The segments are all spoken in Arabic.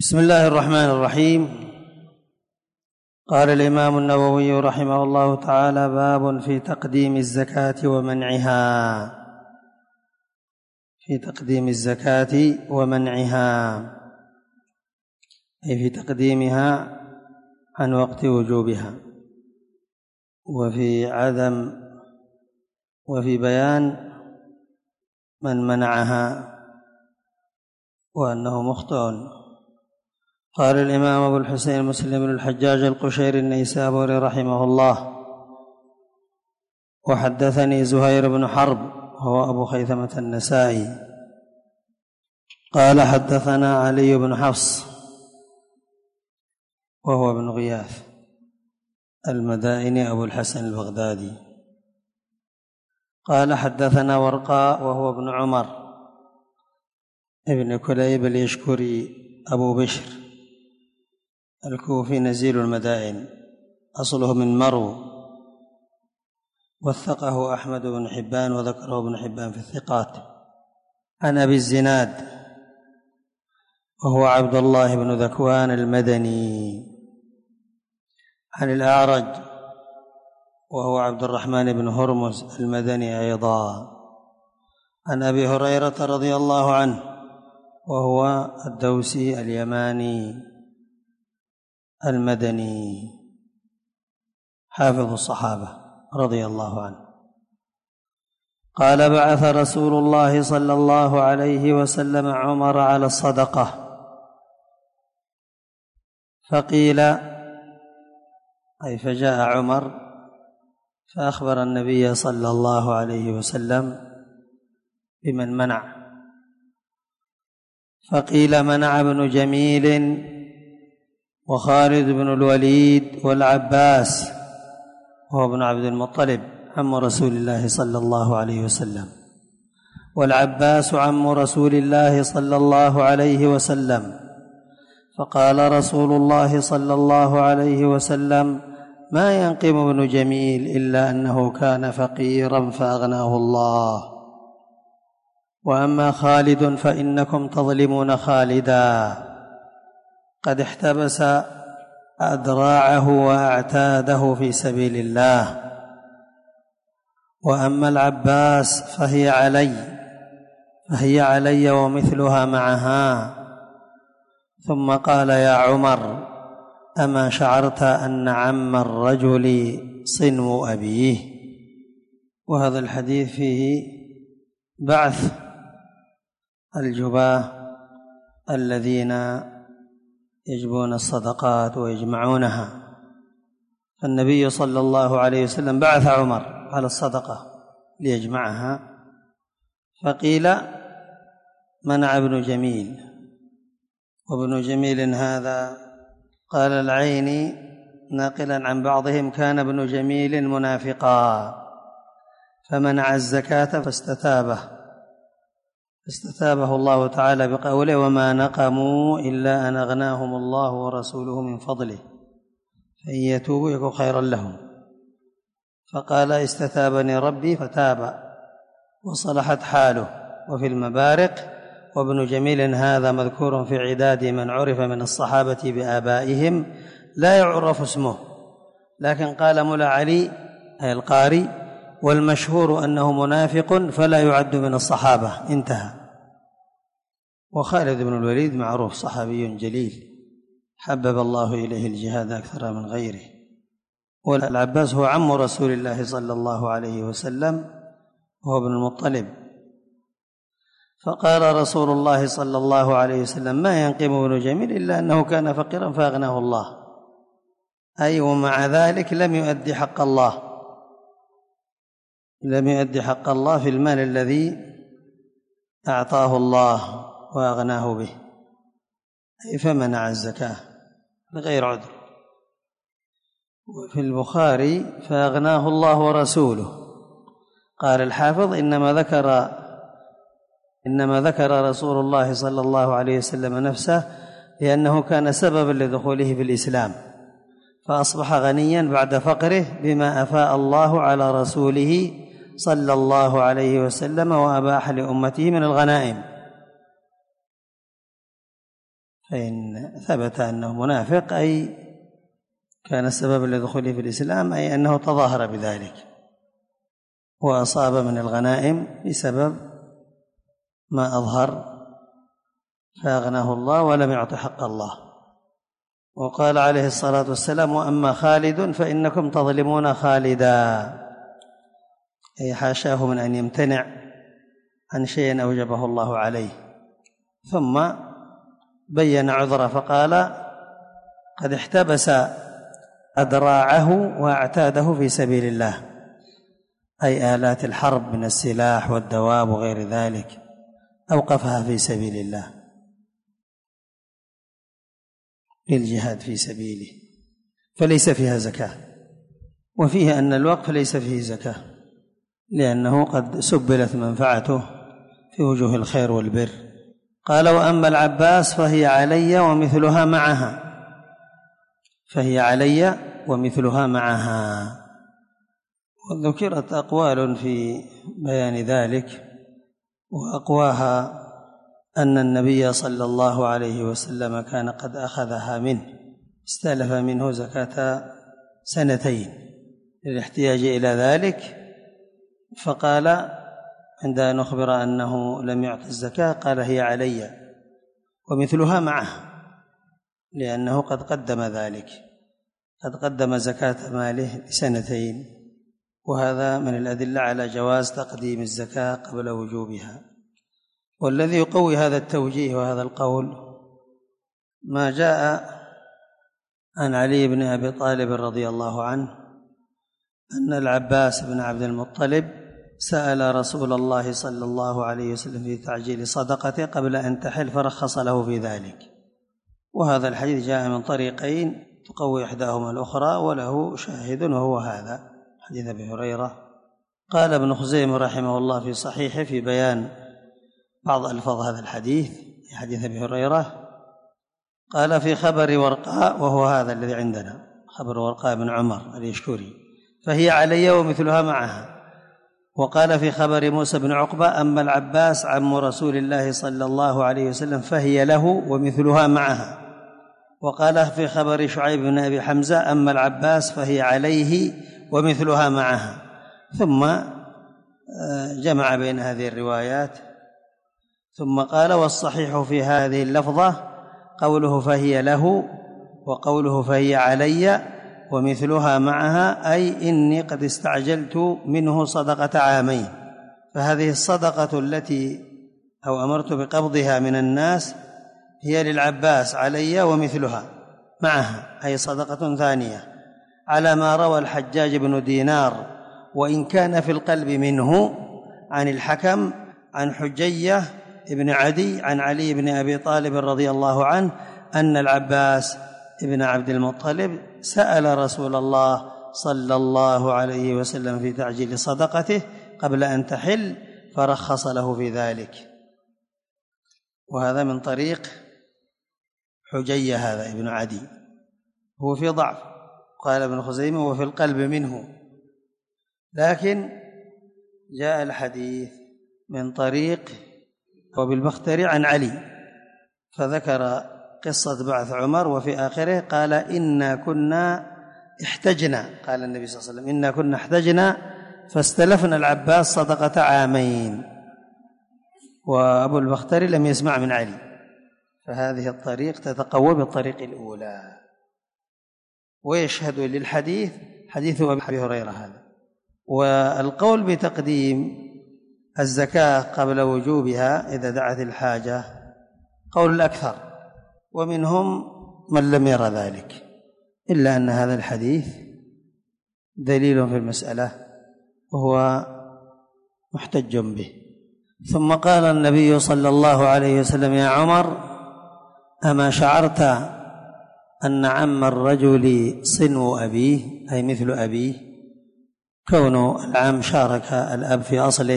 بسم الله الرحمن الرحيم. قال الإمام النووي رحمه الله تعالى: باب في تقديم الزكاة ومنعها. في تقديم الزكاة ومنعها، أي في تقديمها عن وقت وجوبها، وفي بيان من منعها وأنه مخطئ. قال الإمام أبو الحسين مسلم بن الحجاج القشيري النيسابوري رحمه الله: وحدثني زهير بن حرب وهو أبو خيثمة النسائي قال حدثنا علي بن حفص وهو ابن غياث المدائني أبو الحسن البغدادي قال حدثنا ورقاء وهو ابن عمر ابن كليب اليشكري أبو بشر الكوفي نزيل المدائن، أصله من مرو، وثقه أحمد بن حبان وذكره ابن حبان في الثقات. عن أبي الزناد وهو عبد الله بن ذكوان المدني عن الأعرج وهو عبد الرحمن بن هرمز المدني أيضا عن أبي هريرة رضي الله عنه وهو الدوسي اليماني المدني حافظ الصحابة رضي الله عنه قال: بعث رسول الله صلى الله عليه وسلم عمر على الصدقة، فقيل، أي فجاء عمر فأخبر النبي صلى الله عليه وسلم بمن منع، فقيل: منع ابن جميل وخالد بن الوليد والعباس وهو ابن عبد المطلب عم رسول الله صلى الله عليه وسلم، والعباس عم رسول الله صلى الله عليه وسلم. فقال رسول الله صلى الله عليه وسلم: ما ينقم ابن جميل إلا أنه كان فقيرا فأغناه الله، وأما خالد فإنكم تظلمون خالدا، قد احتبس أدراعه وأعتاده في سبيل الله، وأما العباس فهي علي ومثلها معها. ثم قال: يا عمر، أما شعرت أن عم الرجل صنو أبيه؟ وهذا الحديث فيه بعث الجباه الذين يجبون الصدقات ويجمعونها، فالنبي صلى الله عليه وسلم بعث عمر على الصدقة ليجمعها، فقيل: منع ابن جميل. وابن جميل هذا قال العيني ناقلا عن بعضهم: كان ابن جميل منافقا فمنع الزكاة فاستتابه الله تعالى بقوله: وما نقموا إلا أن أغناهم الله ورسوله من فضله فإن يتوبوا يكن خيرا لهم. فقال: استتابني ربي فتاب وصلحت حاله. وفي المبارق: وابن جميل هذا مذكور في عداد من عرف من الصحابة بآبائهم لا يعرف اسمه، لكن قال ملا علي أي القاري: والمشهور أنه منافق فلا يعد من الصحابة. انتهى. وخالد بن الوليد معروف صحابي جليل حبب الله إليه الجهاد أكثر من غيره، والعباس هو عم رسول الله صلى الله عليه وسلم وهو ابن المطلب. فقال رسول الله صلى الله عليه وسلم: ما ينقم ابن جميل إلا أنه كان فقيرا فأغناه الله، أي ومع ذلك لم يؤدي حق الله في المال الذي أعطاه الله وأغناه به، أي فمنع الزكاة بغير عذر. وفي البخاري: فأغناه الله ورسوله. قال الحافظ: إنما ذكر رسول الله صلى الله عليه وسلم نفسه لأنه كان سببا لدخوله في الإسلام، فأصبح غنيا بعد فقره بما أفاء الله على رسوله صلى الله عليه وسلم وأباح لأمته من الغنائم، فإن ثبت أنه منافق أي كان السبب لدخوله في الإسلام، أي أنه تظاهر بذلك وأصاب من الغنائم بسبب ما أظهر فأغناه الله ولم يعط حق الله. وقال عليه الصلاة والسلام: وأما خالد فإنكم تظلمون خالدا، أي حاشاه من أن يمتنع عن شيء أوجبه الله عليه. ثم بين عذره فقال: قد احتبس أدراعه وأعتاده في سبيل الله، أي آلات الحرب من السلاح والدواب وغير ذلك أوقفها في سبيل الله للجهاد في سبيله، فليس فيها زكاة. وفيه أن الوقف ليس فيه زكاة لأنه قد سبلت منفعته في وجوه الخير والبر. قال: وأما العباس فهي علي ومثلها معها، فهي علي ومثلها معها. وذكرت أقوال في بيان ذلك، وأقواها أن النبي صلى الله عليه وسلم كان قد أخذها منه، استلف منه زكاة 2 للاحتياج إلى ذلك، فقال عند أن أخبر أنه لم يعط الزكاة قال: هي علي ومثلها معه، لأنه قد قدم ذلك، قد قدم زكاة ماله ل2، وهذا من الأدلة على جواز تقديم الزكاة قبل وجوبها. والذي يقوي هذا التوجيه وهذا القول ما جاء عن علي بن أبي طالب رضي الله عنه أن العباس بن عبد المطلب سأل رسول الله صلى الله عليه وسلم في تعجيل صدقته قبل أن تحل فرخص له في ذلك. وهذا الحديث جاء من طريقين تقوي إحداهما الأخرى، وله شاهد وهو هذا حديث أبي هريرة. قال ابن خزيمة رحمه الله في صحيحه في بيان بعض ألفاظ هذا الحديث في حديث أبي هريرة، قال: في خبر ورقاء، وهو هذا الذي عندنا، خبر ورقاء بن عمر اليشكري، فهي علي ومثلها معها. وقال في خبر موسى بن عقبة: أما العباس عم رسول الله صلى الله عليه وسلم فهي له ومثلها معها. وقال في خبر شعيب بن أبي حمزة: أما العباس فهي عليه ومثلها معها. ثم جمع بين هذه الروايات، ثم قال: والصحيح في هذه اللفظة قوله فهي له، وقوله فهي علي ومثلها معها، أي إني قد استعجلت منه صدقة عامين. فهذه الصدقة التي أو أمرت بقبضها من الناس هي للعباس علي ومثلها معها، أي صدقة ثانية، على ما روى الحجاج بن دينار، وإن كان في القلب منه، عن الحكم عن حجية ابن عدي عن علي بن أبي طالب رضي الله عنه أن العباس ابن عبد المطلب سأل رسول الله صلى الله عليه وسلم في تعجيل صدقته قبل أن تحل فرخص له في ذلك. وهذا من طريق حجية هذا ابن عدي، هو في ضعف، قال ابن خزيمة وفي القلب منه، لكن جاء الحديث من طريق وبالبختري عن علي، فذكر قصة بعث عمر، وفي آخره قال: إنا كنا احتجنا، قال النبي صلى الله عليه وسلم: إنا كنا احتجنا فاستلفنا العباس صدقة عامين. وأبو البختري لم يسمع من علي، فهذه الطريق تتقوى بالطريق الأولى. ويشهد للحديث حديث أبي هريرة هذا. والقول بتقديم الزكاة قبل وجوبها إذا دعت الحاجة قول الأكثر، ومنهم من لم ير ذلك، إلا أن هذا الحديث دليل في المسألة وهو محتج به. ثم قال النبي صلى الله عليه وسلم: يا عمر، أما شعرت أن عم الرجل صنو أبيه، أي مثل أبيه، كون العم شارك الأب في أصله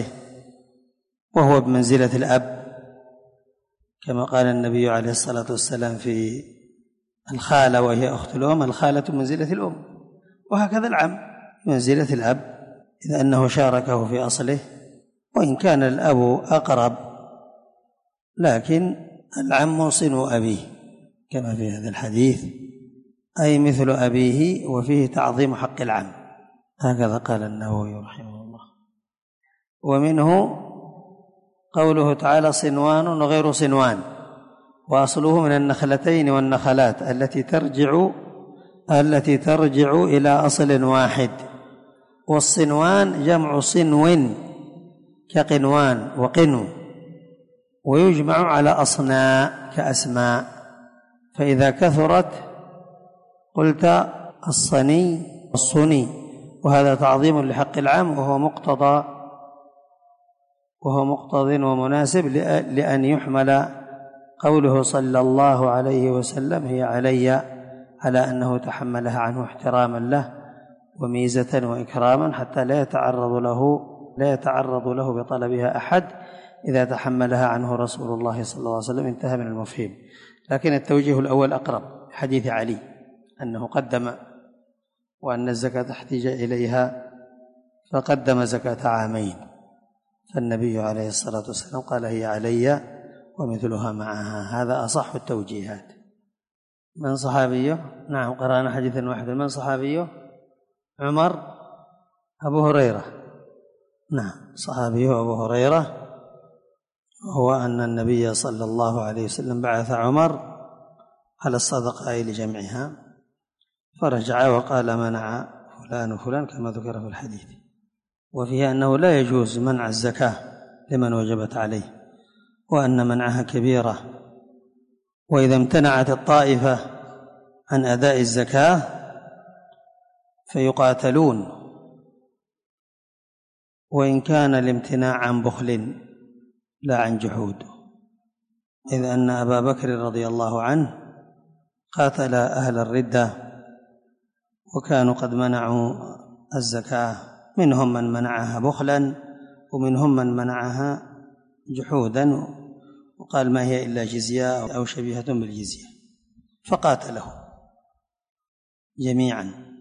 وهو بمنزلة الأب، كما قال النبي عليه الصلاة والسلام في الخالة وهي أخت الأم: الخالة منزلة الأم. وهكذا العم منزلة الأب، إذا أنه شاركه في أصله، وإن كان الأب أقرب، لكن العم صنو أبيه. كما في هذا الحديث، أي مثل أبيه، وفيه تعظيم حق العم، هكذا قال النووي رحمه الله. ومنه قوله تعالى: صنوان وغير صنوان، وأصله من النخلتين والنخلات التي ترجع إلى أصل واحد. والصنوان جمع صنو كقنوان وقنو، ويجمع على أصناء كأسماء، فإذا كثرت قلت الصني والصني، وهذا تعظيم لحق العام، وهو مقتض ومناسب لأن يحمل قوله صلى الله عليه وسلم هي علي، على أنه تحملها عنه احتراما له وميزة وإكراما، حتى لا يتعرض له بطلبها أحد إذا تحملها عنه رسول الله صلى الله عليه وسلم. انتهى من المفهوم. لكن التوجيه الأول أقرب، حديث علي أنه قدم، وأن الزكاة احتاج إليها فقدم زكاة عامين، فالنبي عليه الصلاة والسلام قال هي علي ومثلها معها. هذا أصح التوجيهات. من صحابيه؟ نعم، قرأنا حديثا واحدا. من صحابيه؟ عمر، أبو هريرة. نعم، صحابيه أبو هريرة، هو أن النبي صلى الله عليه وسلم بعث عمر على الصدقة لجمعها، فرجع وقال منع فلان وفلان كما ذكر في الحديث. وفيه أنه لا يجوز منع الزكاة لمن وجبت عليه، وأن منعها كبيرة، وإذا امتنعت الطائفة عن أداء الزكاة فيقاتلون، وإن كان الامتناع عن بخل لا عن جحود، إذ أن أبا بكر رضي الله عنه قاتل أهل الردة وكانوا قد منعوا الزكاة، منهم من منعها بخلا ومنهم من منعها جحودا، وقال ما هي إلا جزية أو شبيهة بالجزية، فقاتلهم جميعا